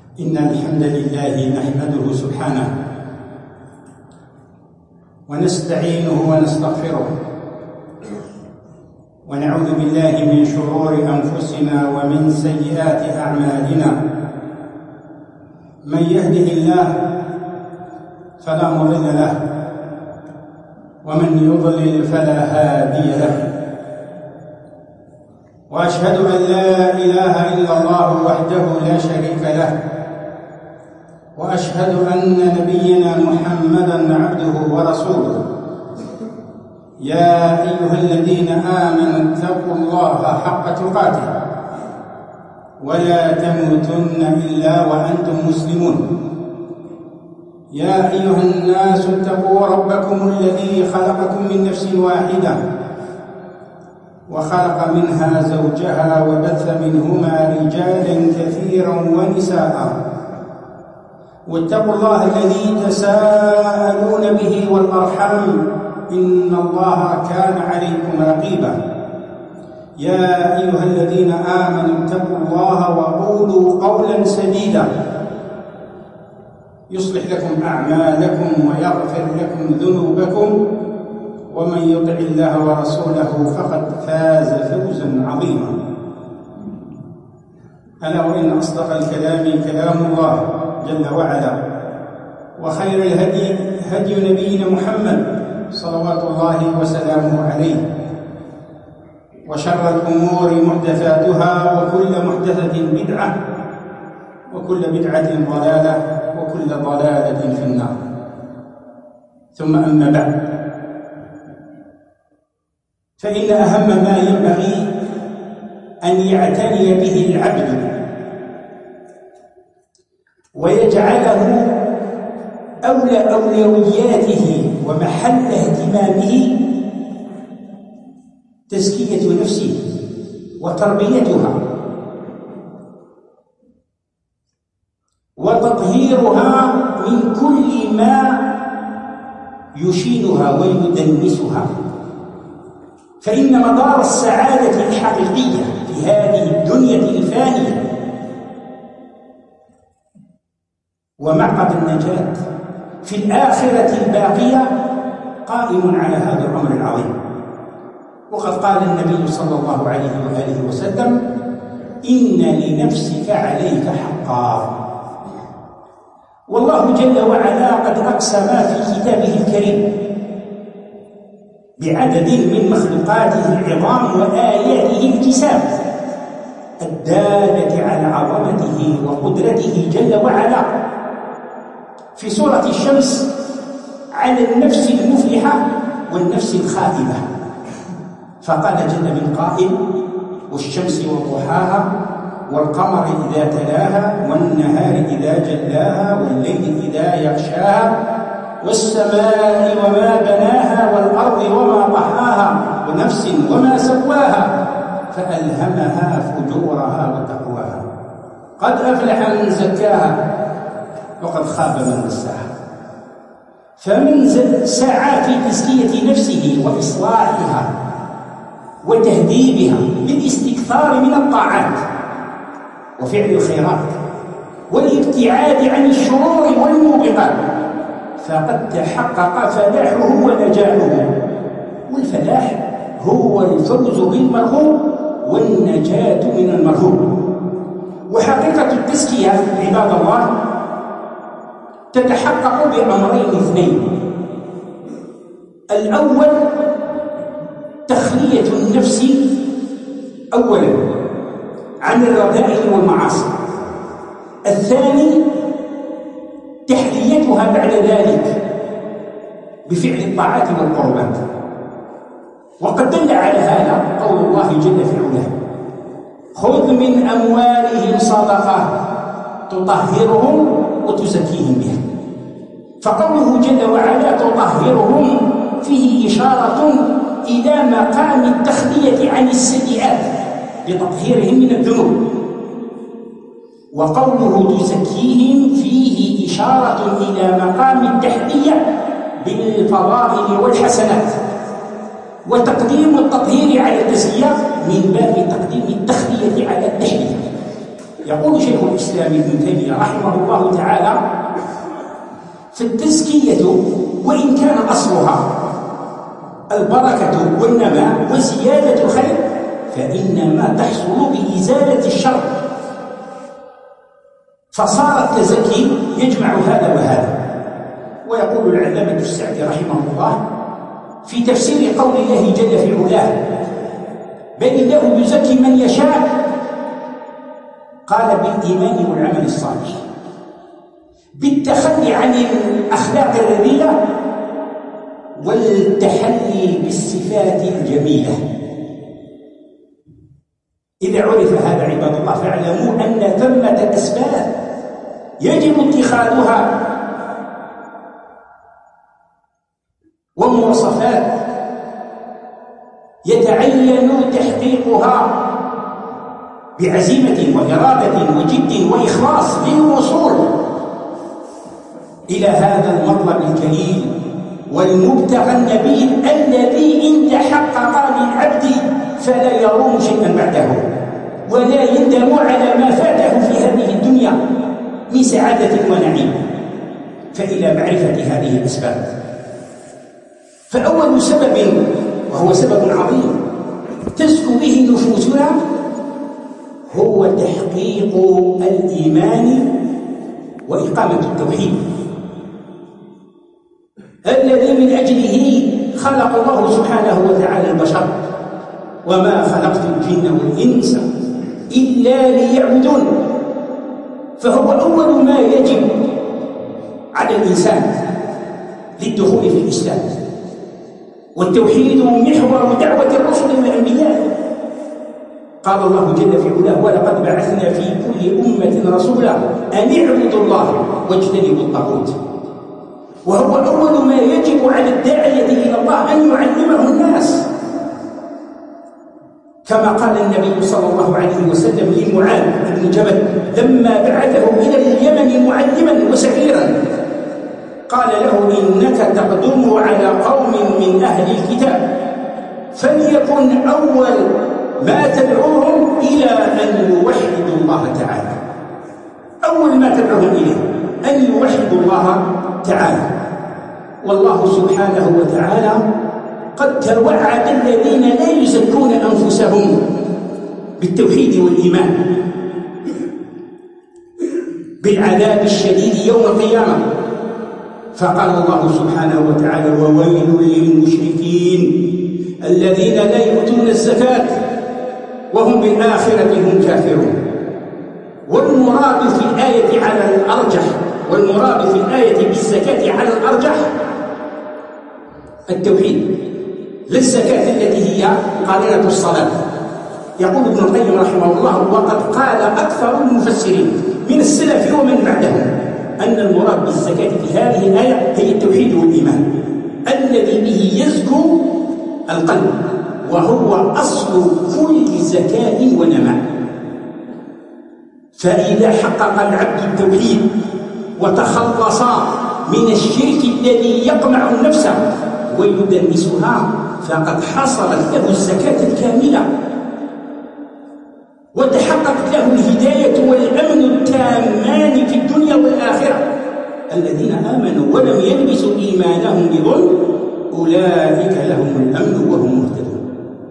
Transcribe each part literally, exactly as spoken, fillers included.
إن الحمد لله نحمده سبحانه ونستعينه ونستغفره ونعوذ بالله من شرور أنفسنا ومن سيئات أعمالنا. من يهده الله فلا مضل له ومن يضلل فلا هادي له، وأشهد أن لا إله إلا الله وحده لا شريك له، وأشهد أن نبينا محمدًا عبده ورسوله. يا أيها الذين آمنوا اتقوا الله حق تقاته ولا تموتن إلا وأنتم مسلمون. يا أيها الناس اتقوا ربكم الذي خلقكم من نفس واحدة وخلق منها زوجها وبث منهما رجالا كثيرا ونساء، واتقوا الله الذي تساءلون به والأرحام إن الله كان عليكم رقيبا. يا أيها الذين آمنوا اتقوا الله وقولوا قولا سديدا يصلح لكم أعمالكم ويغفر لكم ذنوبكم، ومن يطع الله ورسوله فقد فاز فوزا عظيما. ألا وإن أصدق الكلام كلام الله جل وعلا، وخير الهدي هدي نبينا محمد صلوات الله وسلامه عليه، وشر الأمور محدثاتها وكل محدثة بدعة وكل بدعة ضلالة وكل ضلالة في النار. ثم أما بعد، فإن أهم ما ينبغي أن يعتني به العبد ويجعله أولى أولوياته ومحل اهتمامه تزكية نفسه وتربيتها وتطهيرها من كل ما يشينها ويدنسها، فإن مدار السعادة الحقيقية في هذه الدنيا الفانية ومعقد النجاة في الآخرة الباقية قائم على هذا الأمر العظيم. وقد قال النبي صلى الله عليه وآله وسلم: إن لنفسك عليك حقا. والله جل وعلا قد أقسم في كتابه الكريم بعدد من مخلوقاته العظام وآياته الجسام الدالة على عظمته وقدرته جل وعلا في سورة الشمس على النفس المفلحة والنفس الخائبة، فقال جل من قائل: والشمس وضحاها والقمر إذا تلاها والنهار إذا جلاها والليل إذا يغشاها والسماء وما بناها والأرض وما طحاها ونفس وما سواها فألهمها فجورها وتقواها قد أفلح من زكاها وقد خاب من دساها. فمن سعى في تزكية نفسه وإصلاحها وتهذيبها بالاستكثار من الطاعات وفعل الخيرات والابتعاد عن الشرور والموبقات فقد تحقق فلاحه ونجاحه. والفلاح هو الفوز بالمرغوب والنجاة من المرهوب. وحقيقة التزكية عباد الله تتحقق بأمرين اثنين: الأول تخلية النفس أولا عن الرذائل والمعاصي، الثاني تحليتها بعد ذلك بفعل الطاعات والقربات. وقد دل على هذا قول الله جل في علاه: خذ من أموالهم صدقة تطهرهم وتزكيهم بها. فقوله جل وعلا تطهرهم فيه إشارة إلى مقام التخلية عن السيئات بتطهيرهم من الذنوب، وقوله تزكيهم فيه إشارة إلى مقام التحلية بالفضائل والحسنات، وتقديم التطهير على التزكية من باب تقديم التخلية على التحلية. يقول شيخ الإسلام ابن تيمية رحمه الله تعالى: فالتزكية وإن كان أصلها البركة والنماء وزيادة الخير فإنما تحصل بإزالة الشر، فصار التزكي يجمع هذا وهذا. ويقول العلامة السعدي رحمه الله في تفسير قول الله جل في علاه: بل الله يزكي من يشاء، قال: بالإيمان والعمل الصالح، بالتخلي عن الأخلاق الرذيلة والتحلي بالصفات الجميلة. إذا عرف هذا عباد الله فاعلموا أن ثمة أسباب يجب اتخاذها ومواصفات يتعين تحقيقها بعزيمة وإرادة وجد وإخلاص للوصول إلى هذا المطلب الكريم والمبتغى النبيل الذي إن تحقق للعبد فلا يروم شيئا بعده ولا يندم على ما فاته في هذه الدنيا من سعادة ونعيم. فإلى معرفة هذه الأسباب، فأول سبب وهو سبب عظيم تزكو به نفوسنا هو تحقيق الإيمان وإقامة التوحيد الذي من أجله خلق الله سبحانه وتعالى البشر: وما خلقت الجن والإنس إلا ليعبدون. فهو أول ما يجب على الإنسان للدخول في الإسلام، والتوحيد محور دعوة الرسل والأنبياء. قال الله جل في علاه: ولقد بعثنا في كل أمة رسولا أن اعبدوا الله واجتنبوا الطاغوت. وهو أول ما يجب على الداعية إلى الله أن يعلمه الناس، كما قال النبي صلى الله عليه وسلم لمعاذ بن جبل لما بعثه إلى اليمن معلما وسفيرا، قال له: إنك تقدم على قوم من أهل الكتاب، فليكن أول ما تدعوهم إلى أن يوحدوا الله تعالى. أول ما تدعوهم إليه أن يوحدوا الله تعالى. والله سبحانه وتعالى قد توعد الذين لا يزكون أنفسهم بالتوحيد والإيمان بالعذاب الشديد يوم القيامة، فقال الله سبحانه وتعالى: وويل للمشركين الذين لا يؤتون الزكاة وهم بالآخرة هم كافرون. والمراد في الآية على الأرجح والمراد في الآية بالزكاة على الأرجح التوحيد، لا الزكاة التي هي قارنة الصلاة. يقول ابن القيم رحمه الله: وقد قال أكثر المفسرين من السلف ومن بعدهم أن المراد بالزكاة في هذه الآية هي التوحيد والإيمان الذي به يزكو القلب، وهو أصل كل زكاة ونماء. فإذا حقق العبد التوحيد وتخلص من الشرك الذي يقمع النفس ويدنسها فقد حصلت له الزكاة الكاملة، وتحققت له الهداية والأمن التامان في الدنيا والآخرة. الذين آمنوا ولم يلبسوا إيمانهم بظلم أولئك لهم الأمن وهم مهتدون.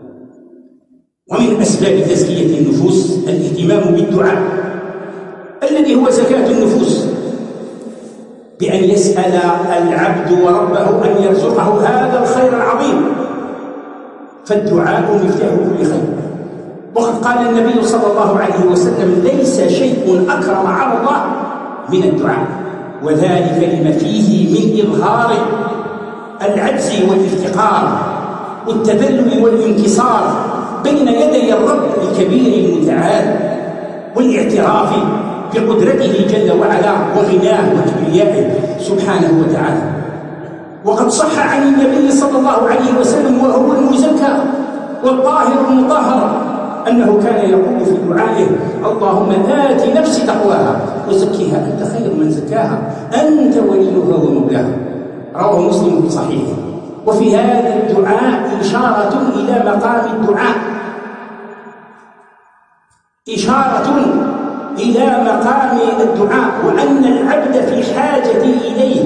ومن أسباب تزكية النفوس الاهتمام بالدعاء الذي هو زكاة النفوس، بأن يسأل العبد وربه أن يرزقه هذا الخير العظيم، فالدعاء مفتاح كل خير. وقد قال النبي صلى الله عليه وسلم: ليس شيء أكرم على الله من الدعاء، وذلك لما فيه من إظهار العجز والافتقار والتذلل والانكسار بين يدي الرب الكبير المتعال، والاعتراف بقدرته جل وعلا وغناه وكبريائه سبحانه وتعالى. وقد صح عن النبي صلى الله عليه وسلم وهو المزكى والطاهر المطهر أنه كان يقول في دعائه: اللهم آت نفسي تقواها وزكيها أنت خير من زكاها أنت وليها ومولاها. رواه مسلم في صحيحه. وفي هذا الدعاء إشارة إلى مقام الدعاء، إشارة إلى مقام الدعاء، وأن العبد في حاجة إليه،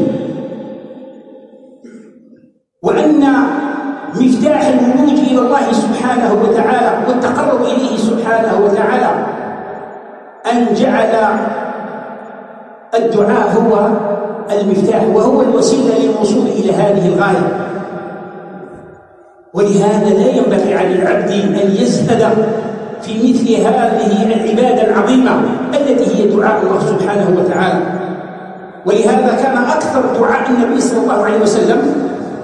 وأن مفتاح الولوج إلى الله سبحانه وتعالى والتقرب إليه سبحانه وتعالى أن جعل الدعاء هو المفتاح وهو الوسيلة للوصول إلى هذه الغاية. ولهذا لا ينبغي على العبد أن يزهد في مثل هذه العبادة العظيمة التي هي دعاء الله سبحانه وتعالى. ولهذا كان أكثر دعاء النبي صلى الله عليه وسلم: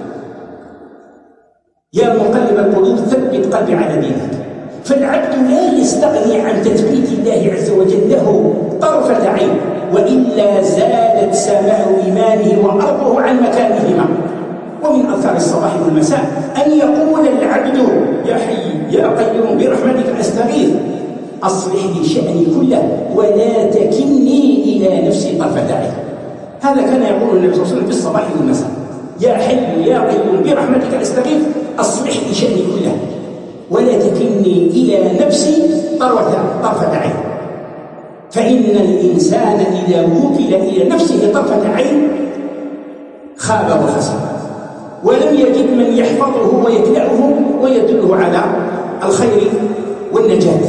يا مقلب القلوب ثبت قلبي على دينك. فالعبد لا يستغني عن تثبيت الله عز وجل له طرفة عين، وإلا زادت سماء إيمانه وأرضه عن مكانهما. ومن أذكار الصباح والمساء أن يقول العبد: يا حي يا قيوم برحمتك أستغيث أصلح لي شأني كله ولا تكلني إلى نفسي طرفة عين. هذا كان يقول النبي صلى الله عليه وسلم في الصباح والمساء: يا حي يا قيوم برحمتك أستغيث أصلح لي شأني كله ولا تكلني إلى نفسي طرفة عين. فإن الإنسان إذا وكل إلى نفسه طرفة عين خاب وخسر، ولم يجد من يحفظه ويكلأه ويدله على الخير والنجاة.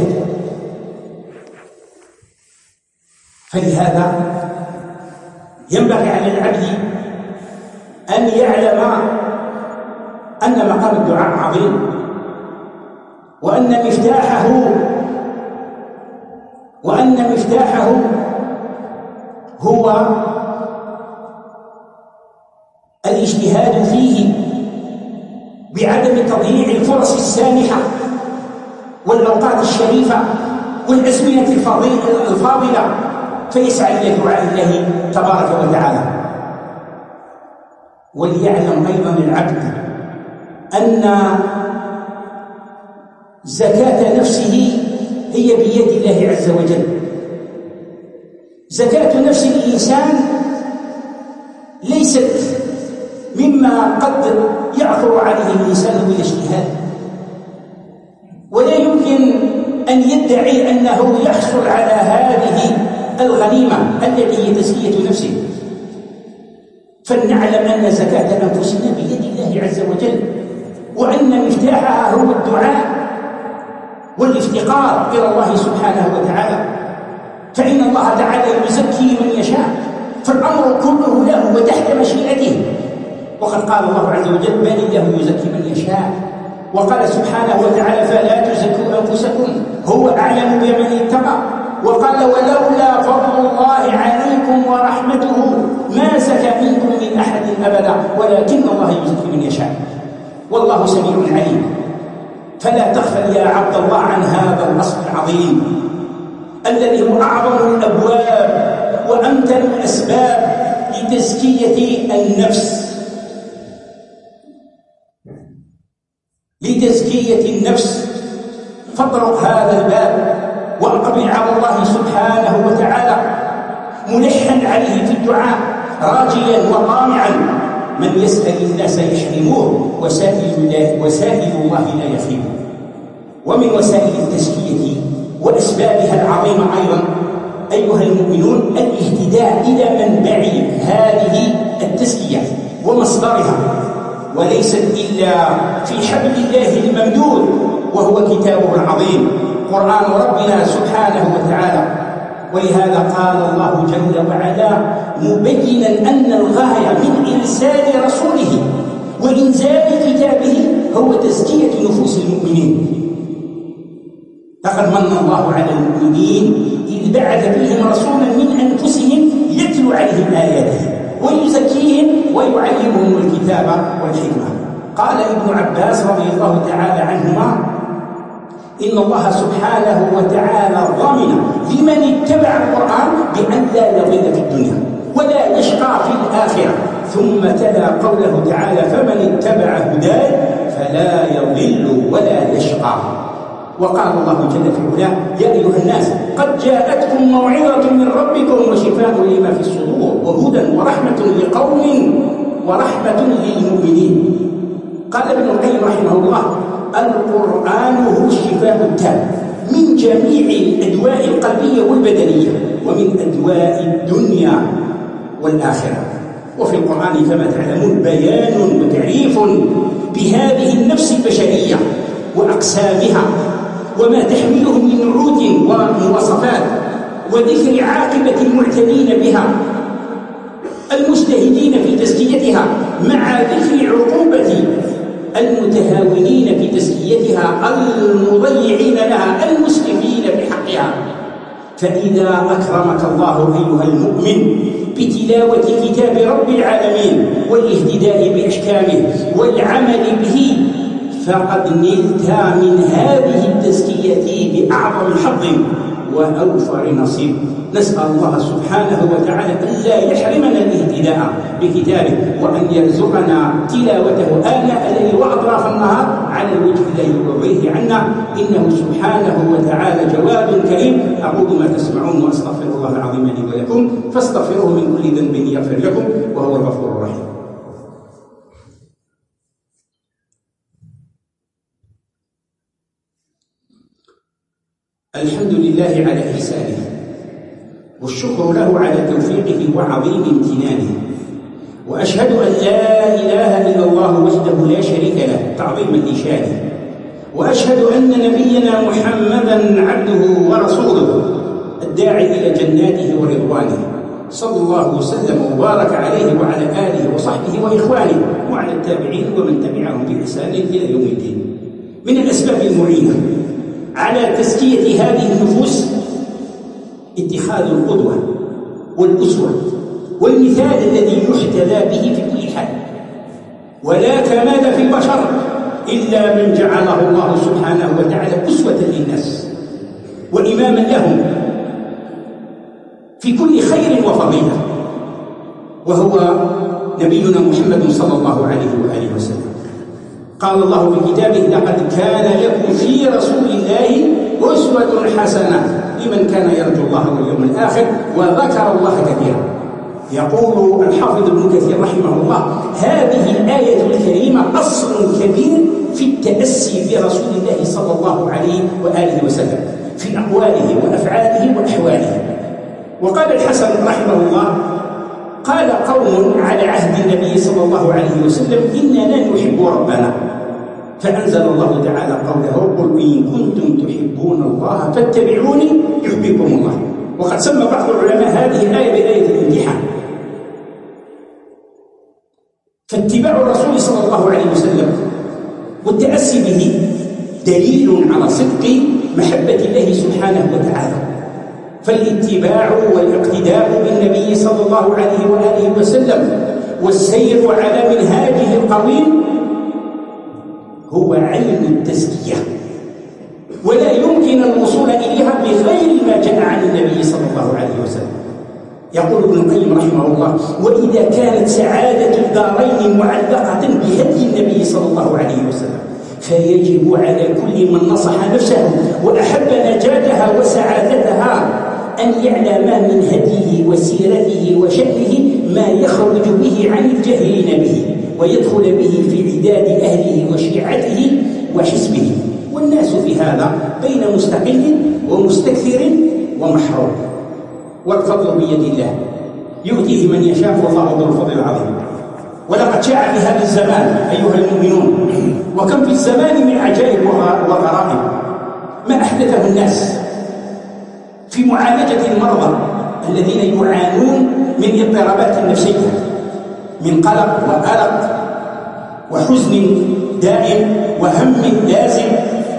فلهذا ينبغي على العبد أن يعلم أن مقام الدعاء عظيم، وأن مفتاحه وأن مفتاحه هو الاجتهاد فيه بعدم تضييع الفرص السانحة والأوقات الشريفة والأزمنة الفاضلة، فيسعى إلى دعاء الله تبارك وتعالى. وليعلم أيضا العبد أن زكاة نفسه هي بيد الله عز وجل. زكاة نفس الإنسان ليست مما قد يعثر عليه الإنسان بالاجتهاد، ولا يمكن أن يدعي أنه يحصل على هذه الغنيمة التي هي تزكية نفسه. فلنعلم أن زكاة أنفسنا بيد الله عز وجل، وأن مفتاحها هو الدعاء والافتقار إلى الله سبحانه وتعالى. فإن الله تعالى يزكي من يشاء، فالأمر كله له وتحت مشيئته. وقد قال الله عز وجل: بل الله يزكي من يشاء. وقال سبحانه وتعالى: فلا تزكوا أنفسكم هو أعلم بمن اتقى. وقال: ولولا فضل الله عليكم ورحمته ما زكى منكم من أحد أبدا ولكن الله يزكي من يشاء والله سميع عليم. فلا تغفل يا عبد الله عن هذا الأصل العظيم الذي هو أعظم الأبواب وأمتن الأسباب لتزكية النفس لتزكية النفس. فاطرق هذا الباب وأقبل على الله سبحانه وتعالى ملحا عليه في الدعاء، راجيا وطامعا. من يسأل الناس يحرموه وسائل الله وسائل الله لا يخيبه. ومن وسائل التزكية وأسبابها العظيمة أيضا أيها المؤمنون الاهتداء إلى منبع هذه التزكية ومصدرها، وليست إلا في حبل الله الممدود وهو كتابه العظيم قرآن ربنا سبحانه وتعالى. ولهذا قال الله جل وعلا مبينا أن الغاية من إرسال رسوله وإنزال كتابه هو تزكية نفوس المؤمنين. لقد من الله على المؤمنين إذ بعث فيهم رسولا من أنفسهم يتلو عليهم آياته ويزكيهم ويعلمهم الكتاب والحكمة. قال ابن عباس رضي الله تعالى عنهما: إن الله سبحانه وتعالى ضمن لمن اتبع القرآن بأن لا يضل في الدنيا ولا يشقى في الآخرة. ثم تلا قوله تعالى: فمن اتبع هداي فلا يضل ولا يشقى. وقال الله جل في علاه: يا أيها الناس قد جاءتكم موعظة من ربكم وشفاء لما في الصدور وهدى ورحمة لقوم ورحمة للمؤمنين. قال ابن القيم رحمه الله: القرآن هو الشفاء التام من جميع الأدواء القلبية والبدنية ومن أدواء الدنيا والآخرة. وفي القرآن كما تعلمون بيان وتعريف بهذه النفس البشرية وأقسامها وما تحمله من نعوت ومواصفات، وذكر عاقبة المعتنين بها المجتهدين في تزكيتها مع ذكر عقوبة المتهاونين في تزكيتها المضيعين لها المسرفين في حقها. فإذا أكرمك الله أيها المؤمن بتلاوة كتاب رب العالمين والاهتداء بأحكامه والعمل به فقد نلت من هذه التزكية بأعظم حظ وأوفر نصيب. نسأل الله سبحانه وتعالى ألا يحرمنا الاهتداء بكتابه، وأن يرزقنا تلاوته آناء الليل وأطراف النهار على الوجه الذي يرضيه عنا، إنه سبحانه وتعالى جواد كريم. أقول ما تسمعون وأستغفر الله العظيم لي ولكم، فاستغفروه من كل ذنب يغفر لكم وهو الغفور الرحيم. الحمد لله على إحسانه، والشكر له على توفيقه وعظيم امتنانه، وأشهد أن لا إله إلا الله وحده لا شريك له تعظيما لشانه، وأشهد أن نبينا محمدا عبده ورسوله الداعي إلى جناته ورضوانه، صلى الله وسلم وبارك عليه وعلى آله وصحبه وإخوانه وعلى التابعين ومن تبعهم بإحسان إلى يوم الدين. من الأسباب المعينة على تزكية هذه النفوس اتخاذ القدوة والأسوة والمثال الذي يحتذى به في كل حال. ولا كمال في البشر إلا من جعله الله سبحانه وتعالى أسوة للناس وإماما لهم في كل خير وفضيلة، وهو نبينا محمد صلى الله عليه وآله وسلم. قال الله في كتابه: لقد كان لكم في رسول الله أسوة حسنة لمن كان يرجو الله واليوم الآخر وذكر الله كثيرا. يقول الحافظ ابن كثير رحمه الله: هذه الآية الكريمة أصل كبير في التأسي برسول الله صلى الله عليه وآله وسلم في أقواله وأفعاله وأحواله. وقال الحسن رحمه الله: قال قوم على عهد النبي صلى الله عليه وسلم: إننا لا نحب ربنا، فأنزل الله تعالى قوله: قل إن كنتم تحبون الله فاتبعوني يحببكم الله. وقد سمى بعض العلماء هذه الآية بآية الامتحان. فاتباع الرسول صلى الله عليه وسلم والتأسي به دليل على صدق محبة الله سبحانه وتعالى. فالاتباع والاقتداء بالنبي صلى الله عليه وآله وسلم والسير على منهاجه القويم هو عين التزكية، ولا يمكن الوصول إليها بغير ما جاء عن النبي صلى الله عليه وسلم. يقول ابن القيم رحمه الله: وإذا كانت سعادة الدارين معلقة بهدي النبي صلى الله عليه وسلم فيجب على كل من نصح نفسه وأحب نجاتها وسعادتها أن يعلم من هديه وسيرته وشأنه ما يخرج به عن الجاهلين به ويدخل به في عداد أهله وشيعته وحزبه. والناس في هذا بين مستقل ومستكثر ومحروم، والفضل بيد الله يؤتيه من يشاء والله ذو الفضل العظيم. ولقد شاع في هذا الزمان أيها المؤمنون، وكم في الزمان من عجائب وغرائب ما أحدثه الناس في معالجة المرضى الذين يعانون من اضطرابات نفسية، من قلق وقلق وحزن دائم وهم لازم،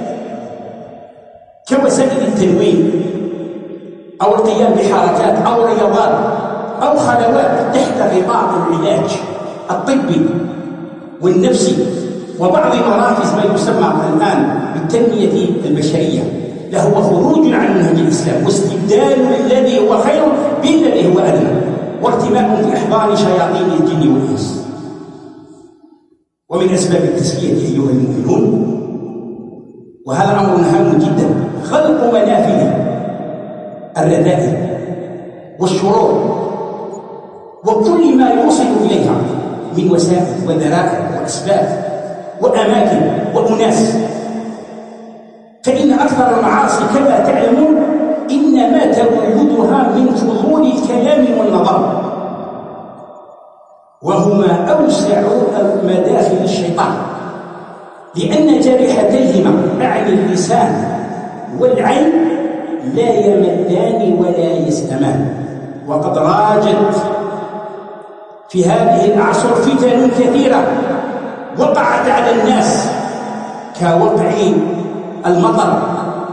كوسائل التلوين أو القيام بحركات أو رياضات أو خلوات تحت غطاء العلاج الطبي والنفسي، وبعض مراكز ما يسمى الآن بالتنمية البشرية، لهو خروج عن منهج الإسلام واستبدال الذي هو خير بالذي هو أدنى، وارتماء في أحضان شياطين الجن والإنس. ومن أسباب التزكية أيها المؤمنون، وهذا أمر هام جدا، خلق منافذ الرذائل والشرور وكل ما يوصل إليها من وسائل وذرائع وأسباب وأماكن وأناس، فإن أكثر المعاصي كما تعلمون إنما تولدها من فضول الكلام والنظر، وهما أوسع مداخل الشيطان، لأن جارحتيهما أعني اللسان والعين لا يملان ولا يسأمان. وقد راجت في هذه الأعصر فتن كثيرة وقعت على الناس كوقع المطر،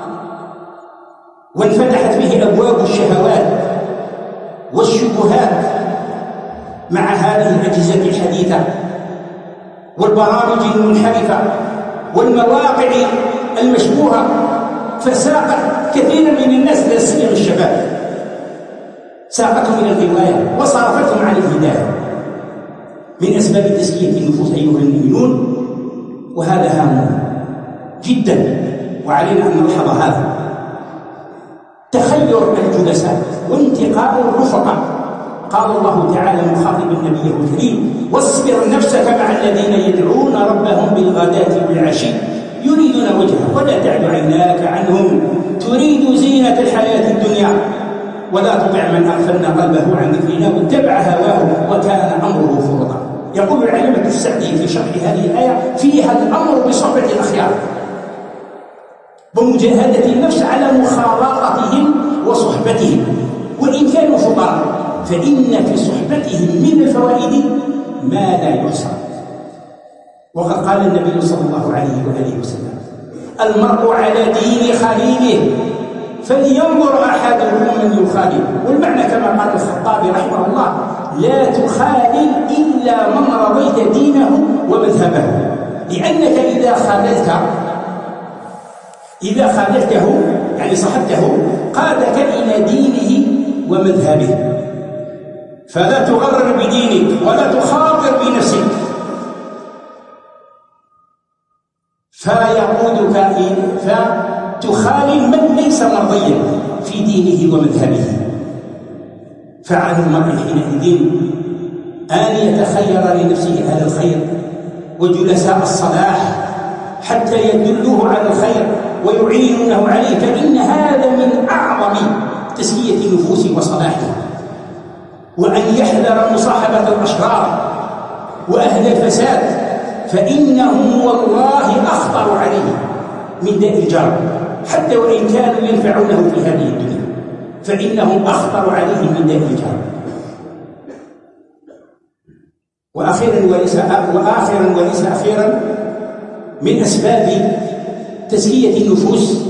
وانفتحت به أبواب الشهوات والشبهات مع هذه الأجهزة الحديثة والبرامج المنحرفة والمواقع المشبوهة، فساقت كثيرا من الناس لا سيما الشباب، ساقتهم إلى الغواية وصرفتهم عن الهداية من أسباب تزكية النفوس أيها المؤمنون. وهذا هام جدا، وعلينا أن نلحظ هذا. تخير الجلساء وانتقاء الرفقاء. قال الله تعالى مخاطبا نبيه الكريم: واصبر نفسك مع الذين يدعون ربهم بالغداة والعشي يريدون وجهه ولا تعد عيناك عنهم تريد زينة الحياة الدنيا ولا تطع من أغفلنا قلبه عن ذكرنا واتبع هواه وكان أمره فرطا. يقول العلامة السعدي في شرح هذه الآية: فيها الأمر بصحبة الأخيار ومجاهدة النفس على مخالطتهم وصحبتهم، وإن كانوا فقراء فإن في صحبتهم من الفوائد ما لا يحصى. وقد قال النبي صلى الله عليه وآله وسلم: المرء على دين خليله فلينظر أحدهم من يخالل. والمعنى كما قال الخطابي رحمه الله: لا تخالل إلا من رضيت دينه ومذهبه، لأنك إذا خاللت إذا خاللته يعني صحبته قادك إلى دينه ومذهبه. فلا تغرر بدينك ولا تخاطر بنفسك فيقودك فتخالل من ليس مرضيا في دينه ومذهبه. فعلى المرء حينئذ أن يتخير لنفسه أهل الخير وجلساء الصلاح حتى يدلوه على الخير ويعينونه عليه، فإن هذا من أعظم تزكية النفوس وصلاحها. وأن يحذر مصاحبة الأشرار وأهل الفساد، فإنهم والله أخطر عليه من داء الجرب، حتى وإن كانوا ينفعونه في هذه الدنيا فإنهم أخطر عليه من داء الجرب. وأخيرا وليس وآخرا وليس أخيرا من أسباب تزكية النفوس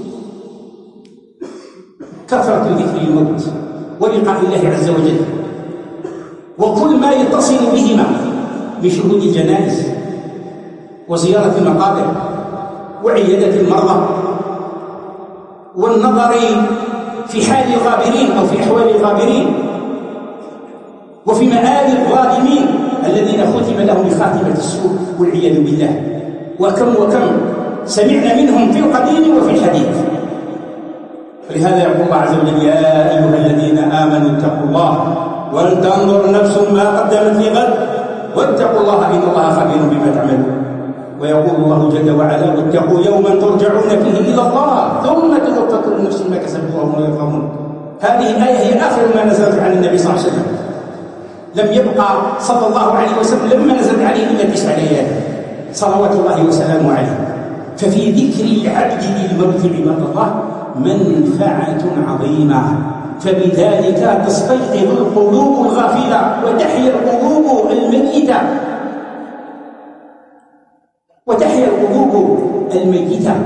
كثرة ذكر الموت ولقاء الله عز وجل، وكل ما يتصل بهما من شهود الجنائز وزيارة المقابر وعيادة المرضى والنظر في حال الغابرين أو في أحوال الغابرين وفي مآل الظالمين الذين ختم لهم بخاتمة السوء والعياذ بالله. وكم وكم سمعنا منهم في القديم وفي الحديث. ولهذا يقول الله عز وجل: يا أيها الذين آمنوا اتقوا الله ولتنظر نفس ما قدمت لغد واتقوا الله إن الله خبير بما تعملون. ويقول الله جل وعلا: واتقوا يوما ترجعون فيه إلى الله ثم توفى كل نفس ما كسبت وهم لا يظلمون. هذه الآية هي آخر ما نزلت عن النبي صلى الله عليه وسلم، لم يبقى صلى الله عليه وسلم لما نزلت عليه إلا تسع ليالي صلوات الله وسلامه عليه. ففي ذكر العبد للموت عباد الله منفعة عظيمة، فبذلك تستيقظ القلوب الغافلة وتحيا القلوب الميتة وتحيا القلوب الميتة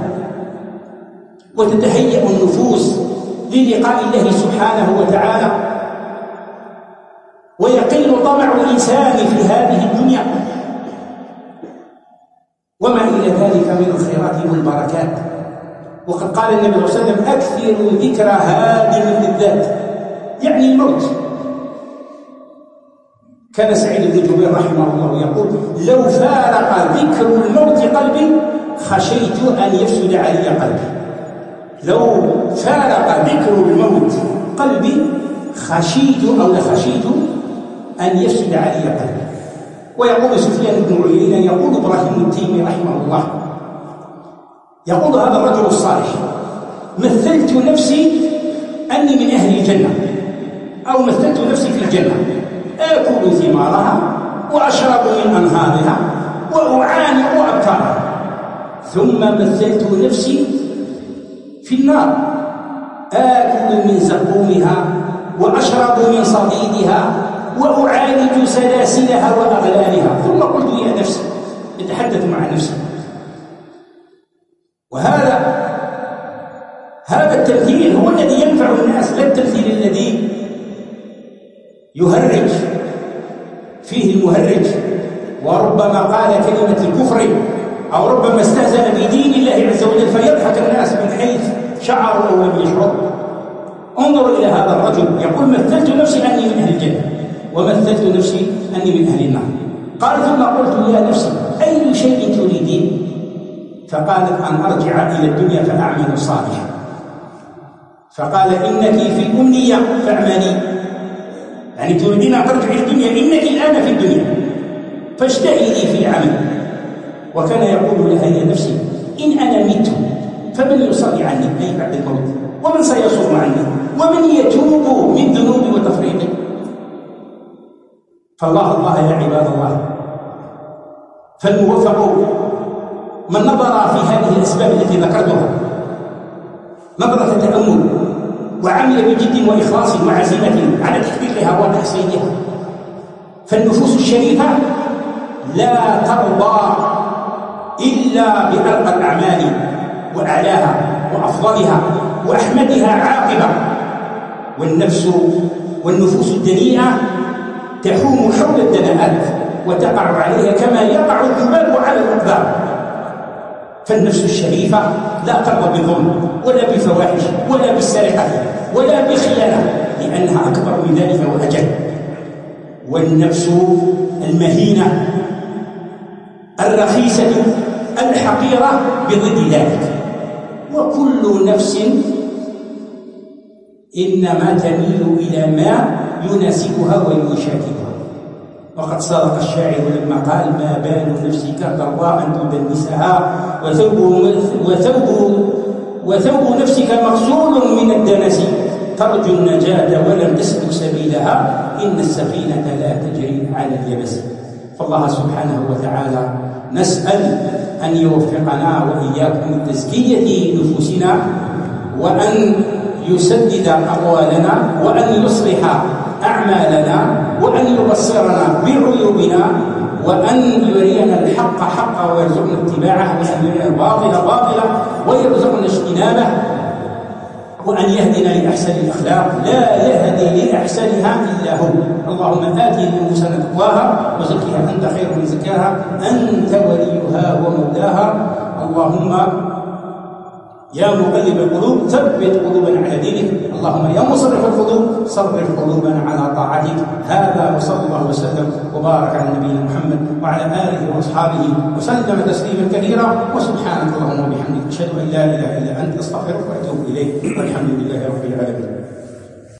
وتتهيأ النفوس للقاء الله سبحانه وتعالى، ويقل طمع الإنسان في هذه الدنيا وما إلى ذلك من الخيرات والبركات. وقد قال النبي صلى الله عليه وسلم: أكثروا ذكر هادم للذات، يعني الموت. كان سعيد بن جبير رحمه الله يقول: لو فارق ذكر الموت قلبي خشيت أن يفسد علي قلبي. لو فارق ذكر الموت قلبي خشيت أو لخشيت أن يفسد علي قلبي. ويقول سفيان بن عيينة: يقول إبراهيم التيمي رحمه الله: يقول هذا الرجل الصالح: مثلت نفسي أني من أهل الجنة، أو مثلت نفسي في الجنة، آكل ثمارها وأشرب من أنهارها وأعانق أبكارها، ثم مثلت نفسي في النار، آكل من زقومها وأشرب من صديدها وأعالج سلاسلها وأغلالها، ثم قلت يا نفسي، أتحدث مع نفسي. وهذا هذا التمثيل هو الذي ينفع الناس، لا التمثيل الذي يهرج فيه المهرج، وربما قال كلمة الكفر أو ربما استهزأ بدين الله عز وجل فيضحك الناس من حيث شعروا أو لم يشعروا. انظروا إلى هذا الرجل يقول: مثلت نفسي أني من أهل الجنة ومثلت نفسي أني من أهل النار. قال: ثم قلت يا نفسي أي شيء تريدين؟ فقالت: أن أرجع إلى الدنيا فأعمل صالحا. فقال: إنك في أمنية فاعملي، يعني تريدين أن ترجع إلى الدنيا، إنك الآن في الدنيا فاجتهدي في العمل. وكان يقول لها: يا نفسي إن أنا مت فمن يصلي عني أي بعد الموت، ومن سيصوم عني، ومن يتوب من ذنوبي وتفريطي. فالله الله يا عباد الله، فالموفق من نظر في هذه الأسباب التي ذكرتها نظرة تأمل وعمل بجد وإخلاص وعزيمة على تحقيقها وتحصيلها. فالنفوس الشريفة لا ترضى إلا بأرقى الأعمال وأعلاها وأفضلها وأحمدها عاقبة. والنفس والنفوس الدنيئة تحوم حول الدناءات وتقع عليها كما يقع الذباب على الأقدار. فالنفس الشريفة لا ترضى بالظلم ولا بالفواحش ولا بالسرقة ولا بالخيانة، لأنها أكبر من ذلك وأجل. والنفس المهينة الرخيصة الحقيرة بضد ذلك. وكل نفس إنما تميل إلى ما يناسبها ويشاكلها. وقد صدق الشاعر لما قال: ما بال نفسك ترضى أن تدنسها وثوب, وثوب, وثوب نفسك مغسول من الدنس، ترجو النجاة ولم تسلك سبيلها، إن السفينة لا تجري على اليبس. فالله سبحانه وتعالى نسأل أن يوفقنا وإياكم لتزكية نفوسنا، وأن يسدد أقوالنا، وأن يصلح أعمالنا، وأن يبصرنا بعيوبنا، وأن يرينا الحق حقا ويرزقنا اتباعه، وأن يرينا الباطل باطلا ويرزقنا اجتنابه، وأن يهدنا لأحسن الأخلاق لا يهدي لأحسنها إلا هو. اللهم آت نفوسنا تقواها وزكها أنت خير من زكاها، أنت وليها ومولاها. اللهم يا مقلب القلوب ثبت قلوبنا على دينك، اللهم يا مصرف القلوب صرف قلوبنا على طاعتك. هذا وصلى الله وسلم وبارك على نبينا محمد وعلى آله وأصحابه وسلم تسليما كثيرا. وسبحانك اللهم وبحمدك أشهد أن لا إله إلا أنت أستغفرك وأتوب إليك، والحمد لله رب العالمين.